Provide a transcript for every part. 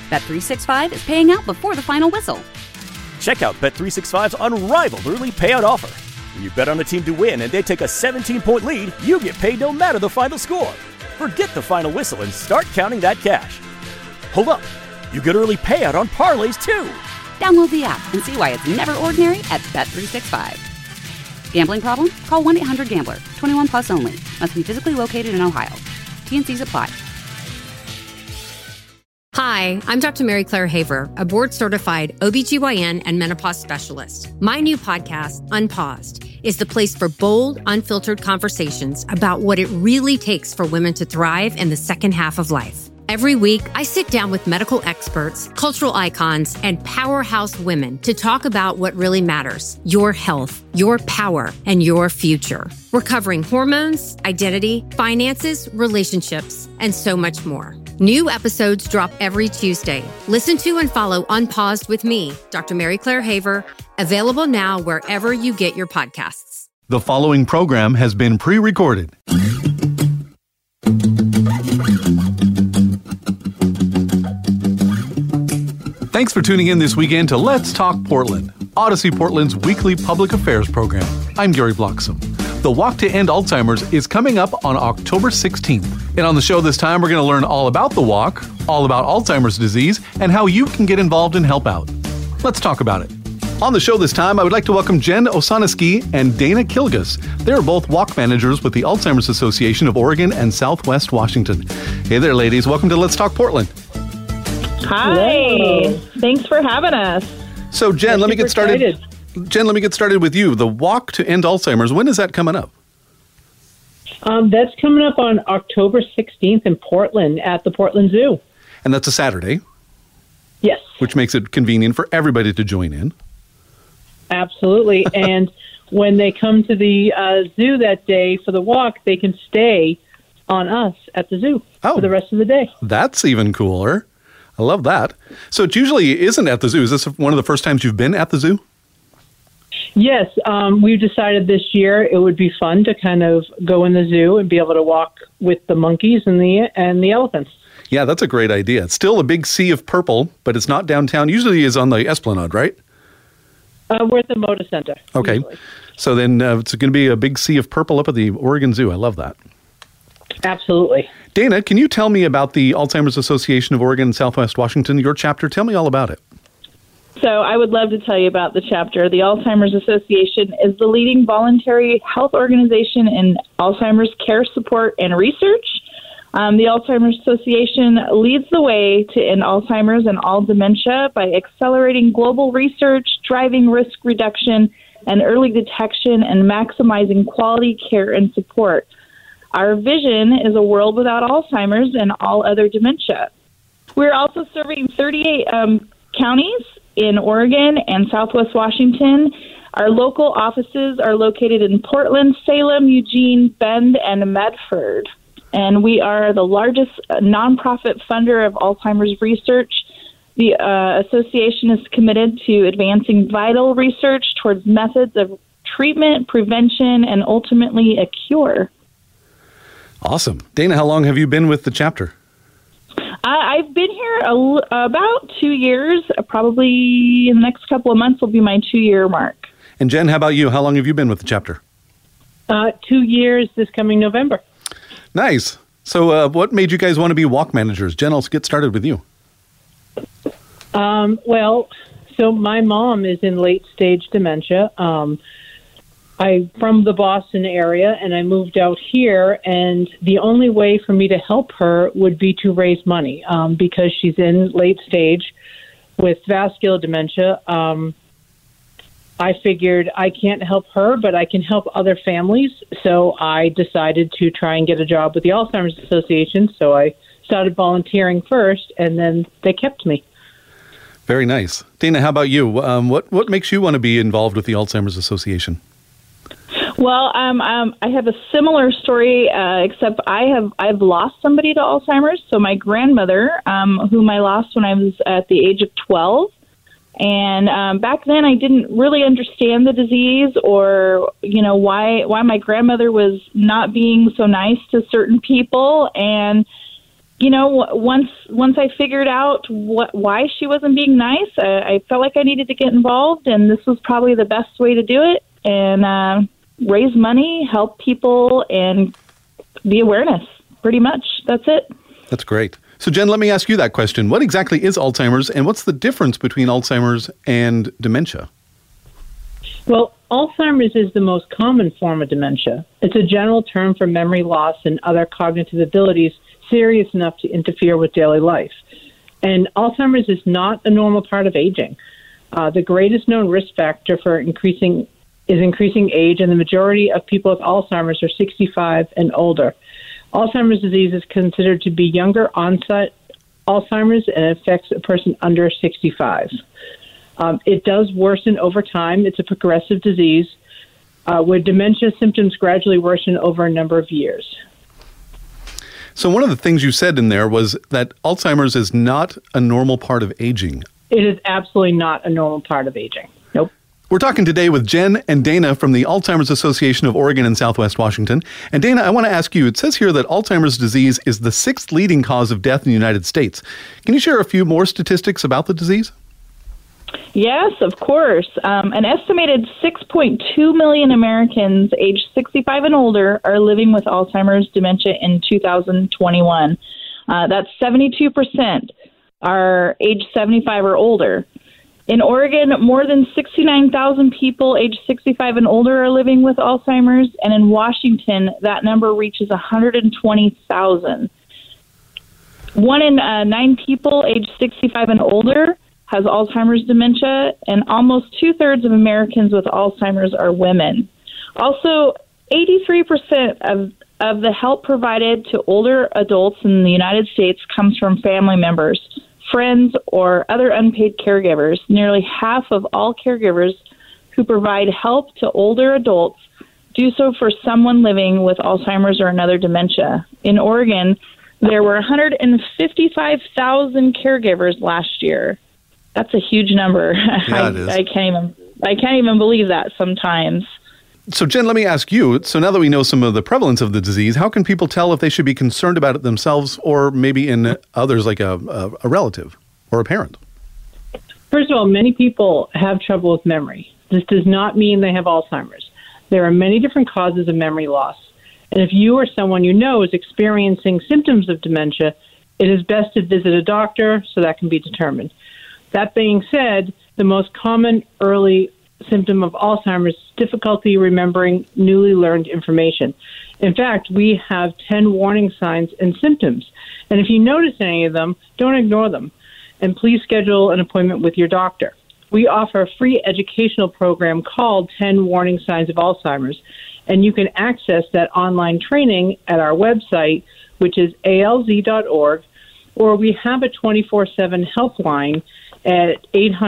Bet365 is paying out before the final whistle. Check out Bet365's unrivaled early payout offer. When you bet on a team to win and they take a 17-point lead, you get paid no matter the final score. Forget the final whistle and start counting that cash. Hold up. You get early payout on parlays, too. Download the app and see why it's never ordinary at Bet365. Gambling problem? Call 1-800-GAMBLER. 21 plus only. Must be physically located in Ohio. T&Cs apply. Hi, I'm Dr. Mary Claire Haver, a board-certified OBGYN and menopause specialist. My new podcast, Unpaused, is the place for bold, unfiltered conversations about what it really takes for women to thrive in the second half of life. Every week, I sit down with medical experts, cultural icons, and powerhouse women to talk about what really matters: your health, your power, and your future. We're covering hormones, identity, finances, relationships, and so much more. New episodes drop every Tuesday. Listen to and follow Unpaused with me, Dr. Mary Claire Haver, available now wherever you get your podcasts. The following program has been pre-recorded. Thanks for tuning in this weekend to Let's Talk Portland, Odyssey Portland's weekly public affairs program. I'm Gary Bloxam. The Walk to End Alzheimer's is coming up on October 16th. And on the show this time, we're going to learn all about the walk, all about Alzheimer's disease, and how you can get involved and help out. Let's talk about it. On the show this time, I would like to welcome Jen Osaniski and Dana Kilgus. They're both walk managers with the Alzheimer's Association of Oregon and Southwest Washington. Hey there, ladies. Welcome to Let's Talk Portland. Hi. Hello. Thanks for having us. So, Jen, let me get started. Jen, let me get started with you. The Walk to End Alzheimer's, when is that coming up? That's coming up on October 16th in Portland at the Portland Zoo. And that's a Saturday? Yes. Which makes it convenient for everybody to join in. Absolutely. And when they come to the zoo that day for the walk, they can stay on us at the zoo for the rest of the day. That's even cooler. I love that. So it usually isn't at the zoo. Is this one of the first times you've been at the zoo? Yes. We've decided this year it would be fun to kind of go in the zoo and be able to walk with the monkeys and the elephants. Yeah, that's a great idea. It's still a big sea of purple, but it's not downtown. Usually is on the Esplanade, right? We're at the Moda Center. Okay. Usually. So then it's going to be a big sea of purple up at the Oregon Zoo. I love that. Absolutely. Dana, can you tell me about the Alzheimer's Association of Oregon and Southwest Washington, your chapter? Tell me all about it. So I would love to tell you about the chapter. The Alzheimer's Association is the leading voluntary health organization in Alzheimer's care support and research. The Alzheimer's Association leads the way to end Alzheimer's and all dementia by accelerating global research, driving risk reduction and early detection, and maximizing quality care and support. Our vision is a world without Alzheimer's and all other dementia. We're also serving 38 counties in Oregon and Southwest Washington. Our local offices are located in Portland, Salem, Eugene, Bend, and Medford. And we are the largest nonprofit funder of Alzheimer's research. The association is committed to advancing vital research towards methods of treatment, prevention, and ultimately a cure. Awesome. Dana, how long have you been with the chapter? I've been here about 2 years. Probably in the next couple of months will be my 2-year mark. And Jen, how about you? How long have you been with the chapter? 2 years this coming November. Nice. So what made you guys want to be walk managers? Jen, I'll get started with you. So my mom is in late-stage dementia. I'm from the Boston area, and I moved out here, and the only way for me to help her would be to raise money because she's in late stage with vascular dementia. I figured I can't help her, but I can help other families, so I decided to try and get a job with the Alzheimer's Association, so I started volunteering first, and then they kept me. Very nice. Dana, how about you? What makes you want to be involved with the Alzheimer's Association? Well, I have a similar story, except I've lost somebody to Alzheimer's. So my grandmother, whom I lost when I was at the age of 12, and back then I didn't really understand the disease or why my grandmother was not being so nice to certain people, and once I figured out why she wasn't being nice, I felt like I needed to get involved, and this was probably the best way to do it, and raise money, help people, and be awareness. Pretty much. That's it. That's great. So, Jen, let me ask you that question. What exactly is Alzheimer's, and what's the difference between Alzheimer's and dementia? Well, Alzheimer's is the most common form of dementia. It's a general term for memory loss and other cognitive abilities serious enough to interfere with daily life. And Alzheimer's is not a normal part of aging. The greatest known risk factor for increasing age, and the majority of people with Alzheimer's are 65 and older. Alzheimer's disease is considered to be younger onset Alzheimer's and affects a person under 65. It does worsen over time. It's a progressive disease where dementia symptoms gradually worsen over a number of years. So one of the things you said in there was that Alzheimer's is not a normal part of aging. It is absolutely not a normal part of aging. Nope. We're talking today with Jen and Dana from the Alzheimer's Association of Oregon and Southwest Washington. And Dana, I want to ask you, it says here that Alzheimer's disease is the 6th leading cause of death in the United States. Can you share a few more statistics about the disease? Yes, of course. An estimated 6.2 million Americans aged 65 and older are living with Alzheimer's dementia in 2021. That's 72% are age 75 or older. In Oregon, more than 69,000 people aged 65 and older are living with Alzheimer's, and in Washington, that number reaches 120,000. 1 in 9 people aged 65 and older has Alzheimer's dementia, and almost 2/3 of Americans with Alzheimer's are women. Also, 83% of the help provided to older adults in the United States comes from family members, friends, or other unpaid caregivers. Nearly half of all caregivers who provide help to older adults do so for someone living with Alzheimer's or another dementia. In Oregon, there were 155,000 caregivers last year. That's a huge number. Yeah, it is. I can't even believe that sometimes. So, Jen, let me ask you, so now that we know some of the prevalence of the disease, how can people tell if they should be concerned about it themselves or maybe in others like a relative or a parent? First of all, many people have trouble with memory. This does not mean they have Alzheimer's. There are many different causes of memory loss. And if you or someone you know is experiencing symptoms of dementia, it is best to visit a doctor so that can be determined. That being said, the most common early symptom of Alzheimer's is difficulty remembering newly learned information. In fact, we have 10 warning signs and symptoms. And if you notice any of them, don't ignore them. And please schedule an appointment with your doctor. We offer a free educational program called 10 Warning Signs of Alzheimer's. And you can access that online training at our website, which is alz.org, or we have a 24/7 helpline at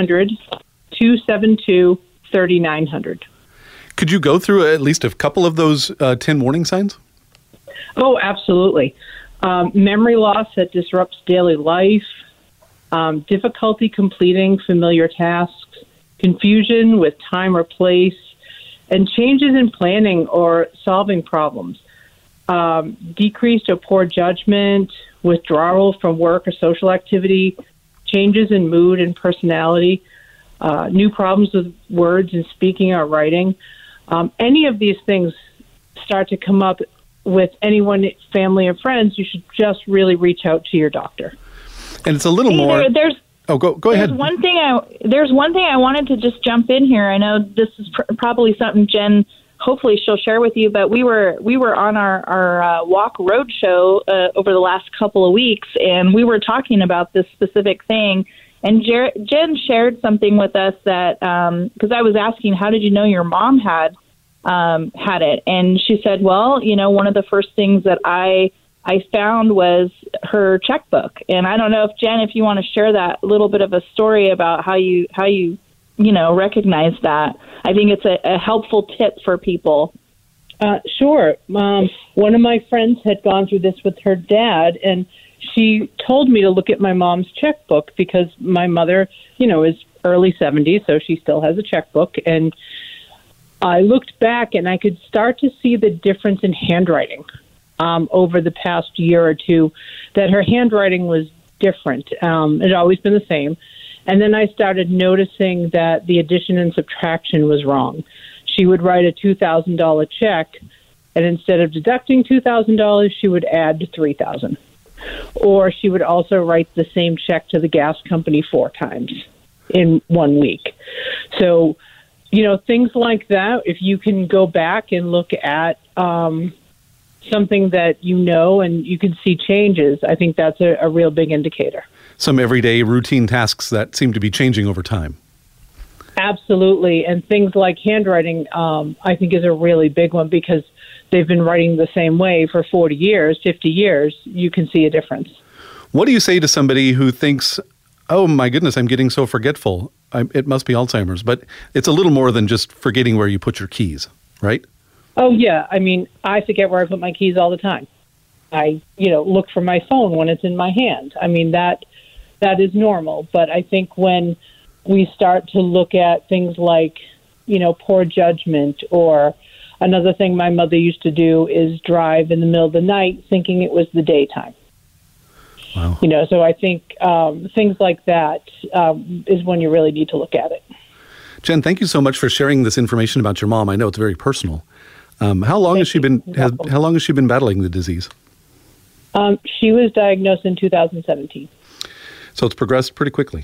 800-272-3900. Could you go through at least a couple of those 10 warning signs? Oh, absolutely. Memory loss that disrupts daily life, difficulty completing familiar tasks, confusion with time or place, and changes in planning or solving problems, decreased or poor judgment, withdrawal from work or social activity, changes in mood and personality, new problems with words and speaking or writing. Any of these things start to come up with anyone, family or friends, you should just really reach out to your doctor. And it's a little more... Go ahead. There's one thing I wanted to just jump in here. I know this is probably something Jen, hopefully she'll share with you, but we were on our walk road show over the last couple of weeks, and we were talking about this specific thing. And Jen shared something with us that, because I was asking, how did you know your mom had it? And she said, well, one of the first things that I found was her checkbook. And I don't know if Jen, if you want to share that little bit of a story about how you recognize that. I think it's a helpful tip for people. Sure. One of my friends had gone through this with her dad, and she told me to look at my mom's checkbook because my mother, is early 70s, so she still has a checkbook. And I looked back and I could start to see the difference in handwriting. over the past year or two that her handwriting was different. It had always been the same. And then I started noticing that the addition and subtraction was wrong. She would write a $2,000 check, and instead of deducting $2,000, she would add $3,000. Or she would also write the same check to the gas company 4 times in 1 week. So, things like that, if you can go back and look at something that and you can see changes, I think that's a real big indicator. Some everyday routine tasks that seem to be changing over time. Absolutely. And things like handwriting, I think is a really big one because they've been writing the same way for 40 years, 50 years. You can see a difference. What do you say to somebody who thinks, oh my goodness, I'm getting so forgetful. It must be Alzheimer's, but it's a little more than just forgetting where you put your keys, right? Oh, yeah. I mean, I forget where I put my keys all the time. I, look for my phone when it's in my hand. I mean, that is normal. But I think when we start to look at things like, poor judgment, or another thing my mother used to do is drive in the middle of the night thinking it was the daytime. Wow. So I think things like that is when you really need to look at it. Jen, thank you so much for sharing this information about your mom. I know it's very personal. How long has she been battling the disease? She was diagnosed in 2017. So it's progressed pretty quickly.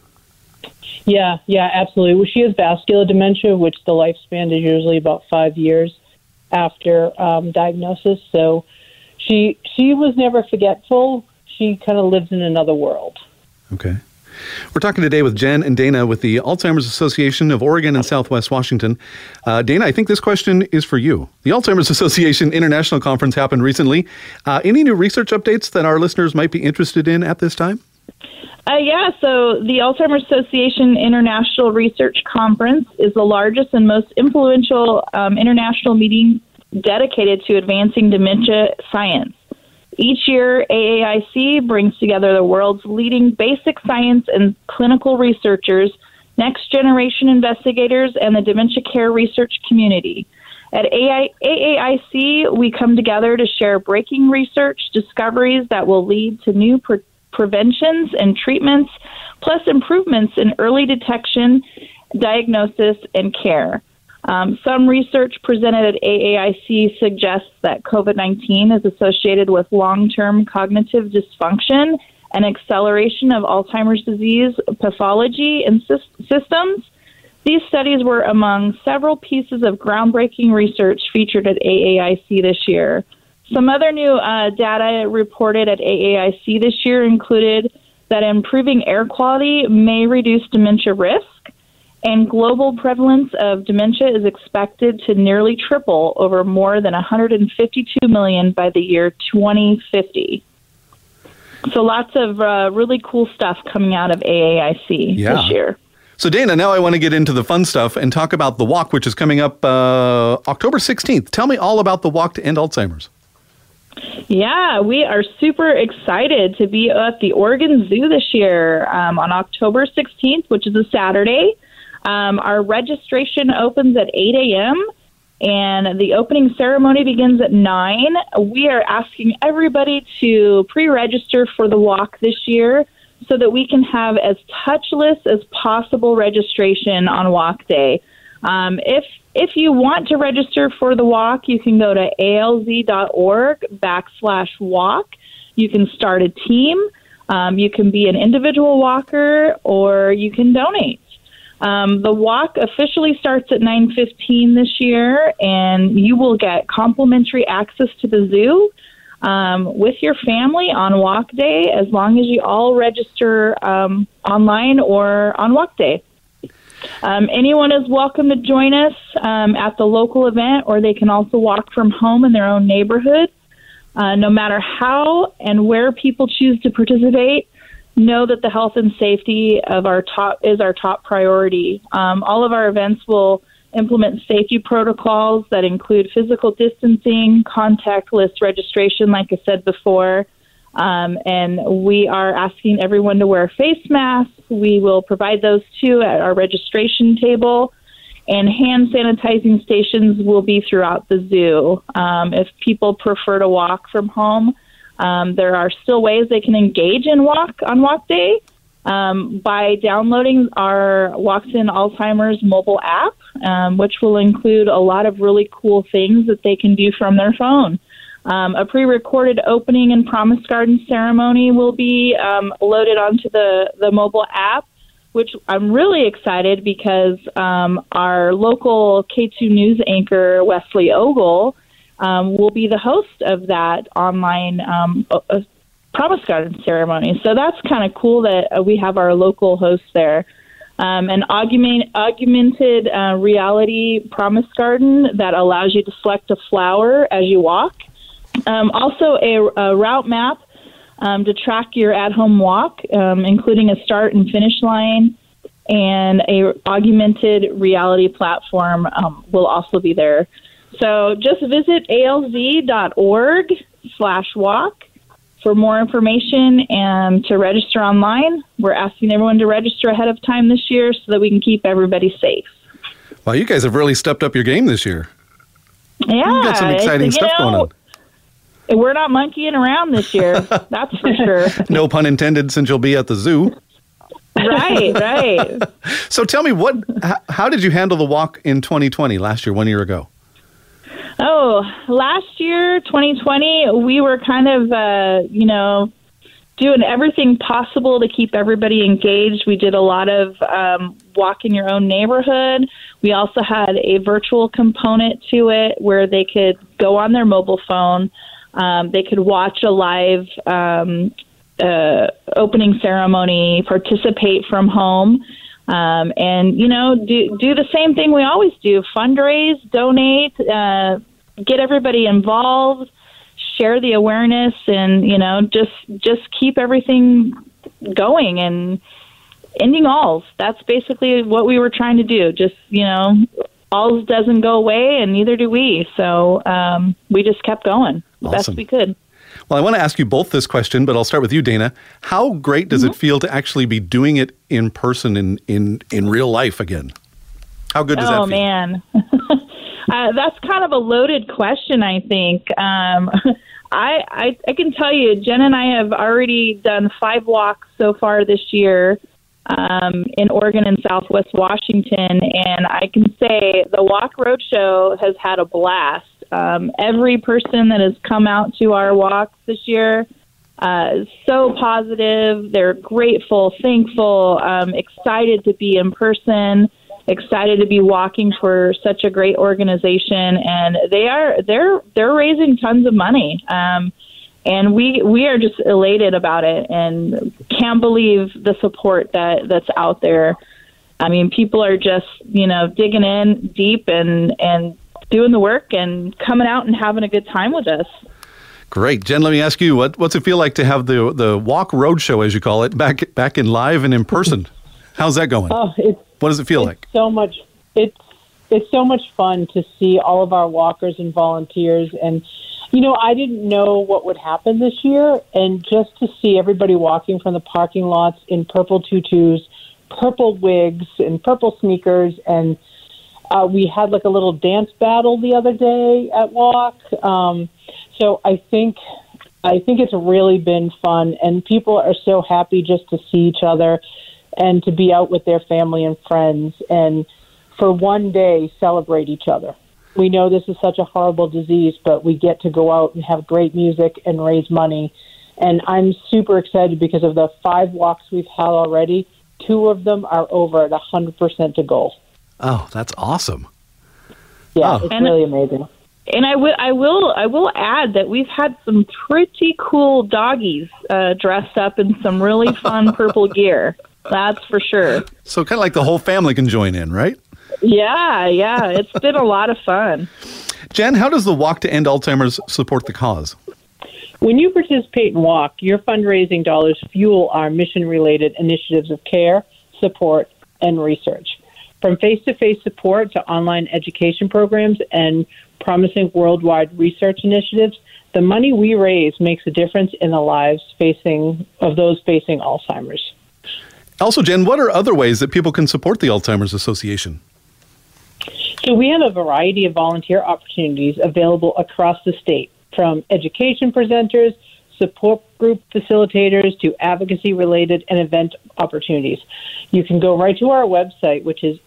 Yeah, absolutely. Well, she has vascular dementia, which the lifespan is usually about 5 years after diagnosis. So she was never forgetful. She kind of lives in another world. Okay. We're talking today with Jen and Dana with the Alzheimer's Association of Oregon and Southwest Washington. Dana, I think this question is for you. The Alzheimer's Association International Conference happened recently. Any new research updates that our listeners might be interested in at this time? So the Alzheimer's Association International Research Conference is the largest and most influential international meeting dedicated to advancing dementia science. Each year, AAIC brings together the world's leading basic science and clinical researchers, next-generation investigators, and the dementia care research community. At AAIC, we come together to share breaking research discoveries that will lead to new preventions and treatments, plus improvements in early detection, diagnosis, and care. Some research presented at AAIC suggests that COVID-19 is associated with long-term cognitive dysfunction and acceleration of Alzheimer's disease pathology and systems. These studies were among several pieces of groundbreaking research featured at AAIC this year. Some other new data reported at AAIC this year included that improving air quality may reduce dementia risk, and global prevalence of dementia is expected to nearly triple over more than 152 million by the year 2050. So lots of really cool stuff coming out of AAIC this year. So Dana, now I want to get into the fun stuff and talk about the walk, which is coming up October 16th. Tell me all about the Walk to End Alzheimer's. Yeah, we are super excited to be at the Oregon Zoo this year on October 16th, which is a Saturday. Our registration opens at 8 a.m., and the opening ceremony begins at 9. We are asking everybody to pre-register for the walk this year so that we can have as touchless as possible registration on walk day. If you want to register for the walk, you can go to alz.org/walk. You can start a team. You can be an individual walker, or you can donate. The walk officially starts at 9:15 this year, and you will get complimentary access to the zoo with your family on walk day, as long as you all register online or on walk day. Anyone is welcome to join us at the local event, or they can also walk from home in their own neighborhood. No matter how and where people choose to participate, know that the health and safety of our top priority. All of our events will implement safety protocols that include physical distancing, contactless registration, like I said before, and we are asking everyone to wear face masks. We will provide those too at our registration table. And hand sanitizing stations will be throughout the zoo. If people prefer to walk from home, there are still ways they can engage in walk on walk day by downloading our Walks in Alzheimer's mobile app, which will include a lot of really cool things that they can do from their phone. A pre-recorded opening and promise garden ceremony will be loaded onto the mobile app, which I'm really excited because our local K2 News anchor, Wesley Ogle, will be the host of that online promise garden ceremony. So that's kind of cool that we have our local host there. An augmented reality promise garden that allows you to select a flower as you walk. Also a route map to track your at-home walk, including a start and finish line, and a augmented reality platform will also be there. So just visit alz.org/walk for more information and to register online. We're asking everyone to register ahead of time this year so that we can keep everybody safe. Well, you guys have really stepped up your game this year. Yeah. You've got some exciting stuff going on. We're not monkeying around this year, that's for sure. No pun intended, since you'll be at the zoo. Right. So tell me, how did you handle the walk in 2020, last year, 1 year ago? Oh, last year, 2020, we were kind of, doing everything possible to keep everybody engaged. We did a lot of walk in your own neighborhood. We also had a virtual component to it where they could go on their mobile phone. They could watch a live opening ceremony, participate from home, and, do the same thing we always do, fundraise, donate, get everybody involved, share the awareness, and, just keep everything going and ending alls. That's basically what we were trying to do. Just, alls doesn't go away, and neither do we. So we just kept going the best we could. Well, I want to ask you both this question, but I'll start with you, Dana. How great does it feel to actually be doing it in person in real life again? How good does that feel? Oh, man. That's kind of a loaded question, I think. I can tell you, Jen and I have already done 5 walks so far this year in Oregon and Southwest Washington, and I can say the Walk Roadshow has had a blast. Every person that has come out to our walks this year is so positive. They're grateful, thankful, excited to be in person, excited to be walking for such a great organization, and they're raising tons of money. And we are just elated about it and can't believe the support that's out there. I mean, people are just, digging in deep and doing the work and coming out and having a good time with us. Great. Jen, let me ask you, what's it feel like to have the Walk Roadshow, as you call it, back in live and in person? How's that going? Oh, what does it feel like? So much. It's so much fun to see all of our walkers and volunteers. And, I didn't know what would happen this year. And just to see everybody walking from the parking lots in purple tutus, purple wigs, and purple sneakers. And we had like a little dance battle the other day at Walk. So I think it's really been fun. And people are so happy just to see each other and to be out with their family and friends and for one day celebrate each other. We know this is such a horrible disease, but we get to go out and have great music and raise money. And I'm super excited because of the 5 walks we've had already. 2 of them are over at 100% to goal. Oh, that's awesome. Yeah, It's really amazing. And I will add that we've had some pretty cool doggies dressed up in some really fun purple gear. That's for sure. So kind of like the whole family can join in, right? Yeah. It's been a lot of fun. Jen, how does the Walk to End Alzheimer's support the cause? When you participate in Walk, your fundraising dollars fuel our mission-related initiatives of care, support, and research. From face-to-face support to online education programs and promising worldwide research initiatives, the money we raise makes a difference in the lives of those facing Alzheimer's. Also, Jen, what are other ways that people can support the Alzheimer's Association? So we have a variety of volunteer opportunities available across the state, from education presenters, support group facilitators, to advocacy-related and event opportunities. You can go right to our website, which is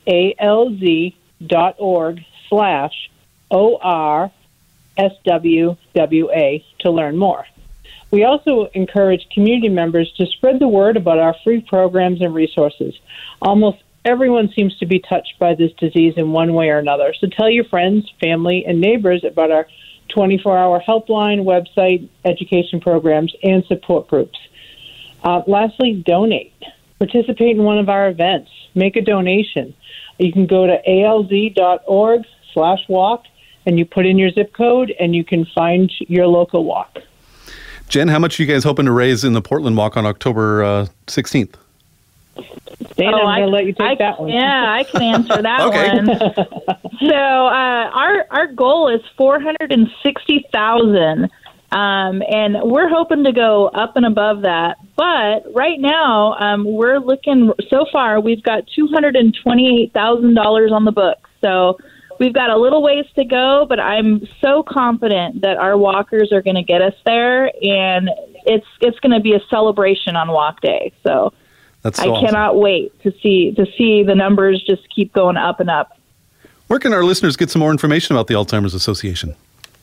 alz.org/ORSWWA to learn more. We also encourage community members to spread the word about our free programs and resources. Almost everyone seems to be touched by this disease in one way or another. So tell your friends, family, and neighbors about our 24-hour helpline, website, education programs, and support groups. Lastly, donate. Participate in one of our events. Make a donation. You can go to alz.org/walk, and you put in your zip code, and you can find your local walk. Jen, how much are you guys hoping to raise in the Portland Walk on October 16th? Dana, I'm going to let you take that one. Yeah, I can answer that one. So our goal is $460,000, and we're hoping to go up and above that. But right now, we're looking. So far, we've got $228,000 on the books. So we've got a little ways to go, but I'm so confident that our walkers are going to get us there, and it's going to be a celebration on Walk Day. So. That's so awesome. Cannot wait to see the numbers just keep going up and up. Where can our listeners get some more information about the Alzheimer's Association?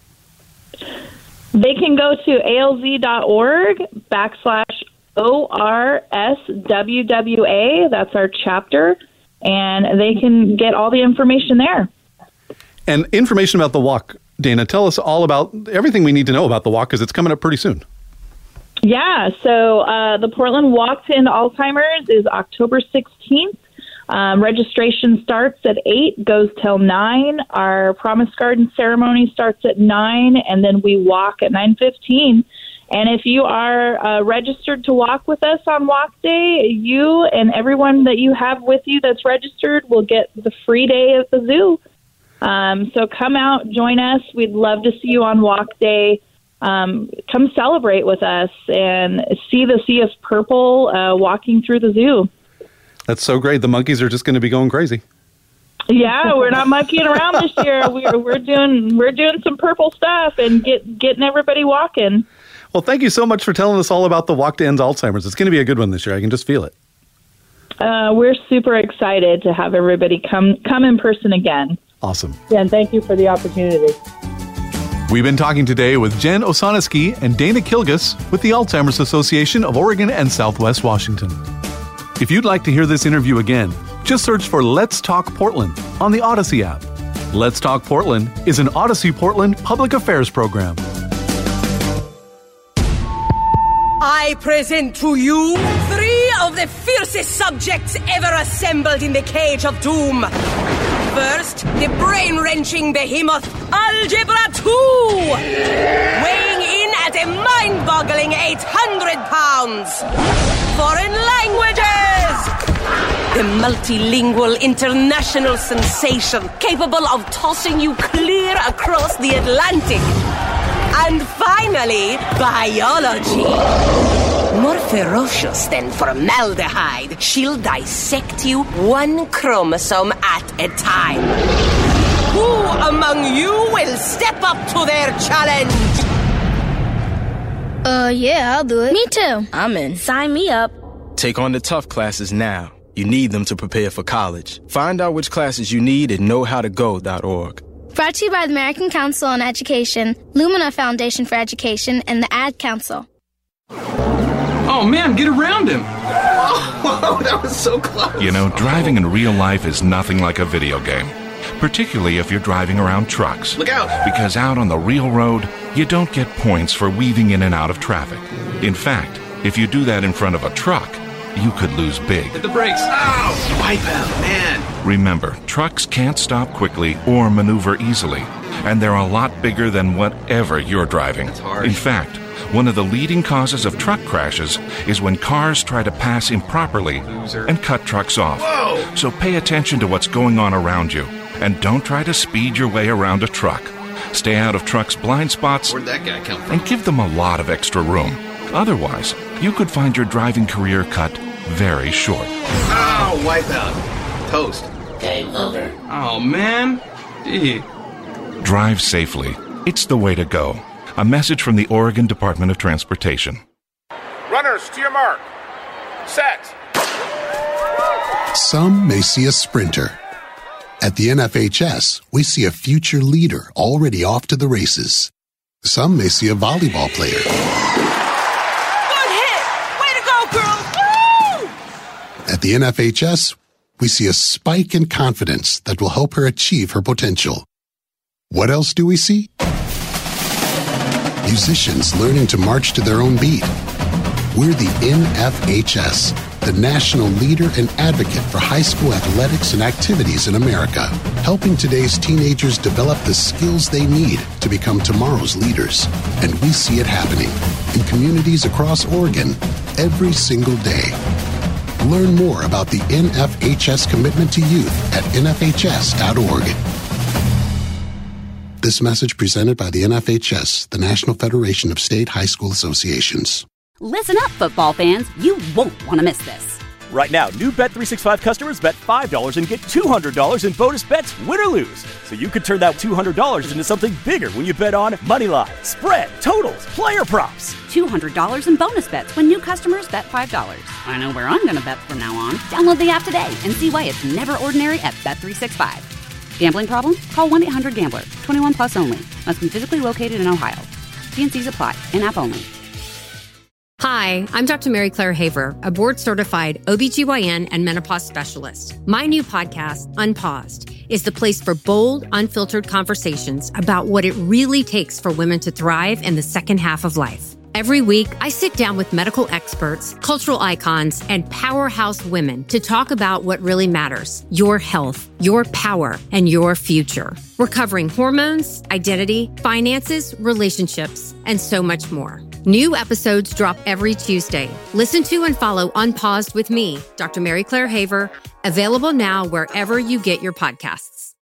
They can go to alz.org/ORSWWA. That's our chapter, and they can get all the information there. And information about the walk, Dana, tell us all about everything we need to know about the walk, because it's coming up pretty soon. Yeah, so the Portland Walk to End Alzheimer's is October 16th. Registration starts at 8, goes till 9. Our Promise Garden ceremony starts at 9, and then we walk at 9:15. And if you are registered to walk with us on Walk Day, you and everyone that you have with you that's registered will get the free day at the zoo. So come out, join us. We'd love to see you on Walk Day. Come celebrate with us and see the sea of purple walking through the zoo. That's so great. The monkeys are just going to be going crazy. Yeah, we're not monkeying around this year. We're doing some purple stuff and getting everybody walking. Well, thank you so much for telling us all about the Walk to End Alzheimer's. It's going to be a good one this year. I can just feel it. We're super excited to have everybody come in person again. Awesome. Yeah, and thank you for the opportunity. We've been talking today with Jen Osoniski and Dana Kilgus with the Alzheimer's Association of Oregon and Southwest Washington. If you'd like to hear this interview again, just search for Let's Talk Portland on the Odyssey app. Let's Talk Portland is an Odyssey Portland public affairs program. I present to you 3 of the fiercest subjects ever assembled in the cage of doom. First, the brain-wrenching behemoth, Algebra 2! Weighing in at a mind-boggling 800 pounds. Foreign languages! The multilingual international sensation capable of tossing you clear across the Atlantic. And finally, biology. More ferocious than formaldehyde, she'll dissect you 1 chromosome at a time. Who among you will step up to their challenge? Yeah, I'll do it. Me too. I'm in. Sign me up. Take on the tough classes now. You need them to prepare for college. Find out which classes you need at knowhowtogo.org. Brought to you by the American Council on Education, Lumina Foundation for Education, and the Ad Council. Oh, man, get around him. Oh, that was so close. You know, driving in real life is nothing like a video game, particularly if you're driving around trucks. Look out. Because out on the real road, you don't get points for weaving in and out of traffic. In fact, if you do that in front of a truck, you could lose big. Hit the brakes. Ow! Wipe out, man. Remember, trucks can't stop quickly or maneuver easily, and they're a lot bigger than whatever you're driving. That's hard. In fact, one of the leading causes of truck crashes is when cars try to pass improperly and cut trucks off. Whoa! So pay attention to what's going on around you, and don't try to speed your way around a truck. Stay out of trucks' blind spots. Where'd that guy come from? And give them a lot of extra room. Otherwise, you could find your driving career cut very short. Ow! Wipe out. Toast. Game over. Oh, man. Drive safely. It's the way to go. A message from the Oregon Department of Transportation. Runners, to your mark. Set. Some may see a sprinter. At the NFHS, we see a future leader already off to the races. Some may see a volleyball player. Good hit! Way to go, girl! Woo! At the NFHS, we see a spike in confidence that will help her achieve her potential. What else do we see? Musicians learning to march to their own beat. We're the NFHS, the national leader and advocate for high school athletics and activities in America, helping today's teenagers develop the skills they need to become tomorrow's leaders. And we see it happening in communities across Oregon every single day. Learn more about the NFHS commitment to youth at nfhs.org. This message presented by the NFHS, the National Federation of State High School Associations. Listen up, football fans. You won't want to miss this. Right now, new Bet365 customers bet $5 and get $200 in bonus bets, win or lose. So you could turn that $200 into something bigger when you bet on moneyline, spread, totals, player props. $200 in bonus bets when new customers bet $5. I know where I'm going to bet from now on. Download the app today and see why it's never ordinary at Bet365. Gambling problem? Call 1-800-GAMBLER. 21 plus only. Must be physically located in Ohio. T&Cs apply. In-app only. Hi, I'm Dr. Mary Claire Haver, a board-certified OBGYN and menopause specialist. My new podcast, Unpaused, is the place for bold, unfiltered conversations about what it really takes for women to thrive in the second half of life. Every week, I sit down with medical experts, cultural icons, and powerhouse women to talk about what really matters: your health, your power, and your future. We're covering hormones, identity, finances, relationships, and so much more. New episodes drop every Tuesday. Listen to and follow Unpaused with me, Dr. Mary Claire Haver, available now wherever you get your podcasts.